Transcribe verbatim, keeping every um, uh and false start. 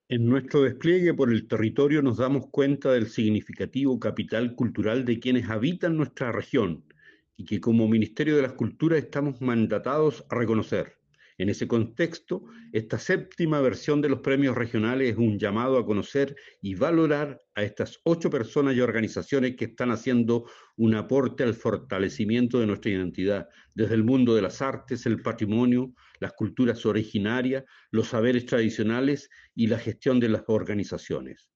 En nuestro despliegue por el territorio nos damos cuenta del significativo capital cultural de quienes habitan nuestra región y que como Ministerio de las Culturas estamos mandatados a reconocer. En ese contexto, esta séptima versión de los premios regionales es un llamado a conocer y valorar a estas ocho personas y organizaciones que están haciendo un aporte al fortalecimiento de nuestra identidad, desde el mundo de las artes, el patrimonio, las culturas originarias, los saberes tradicionales y la gestión de las organizaciones.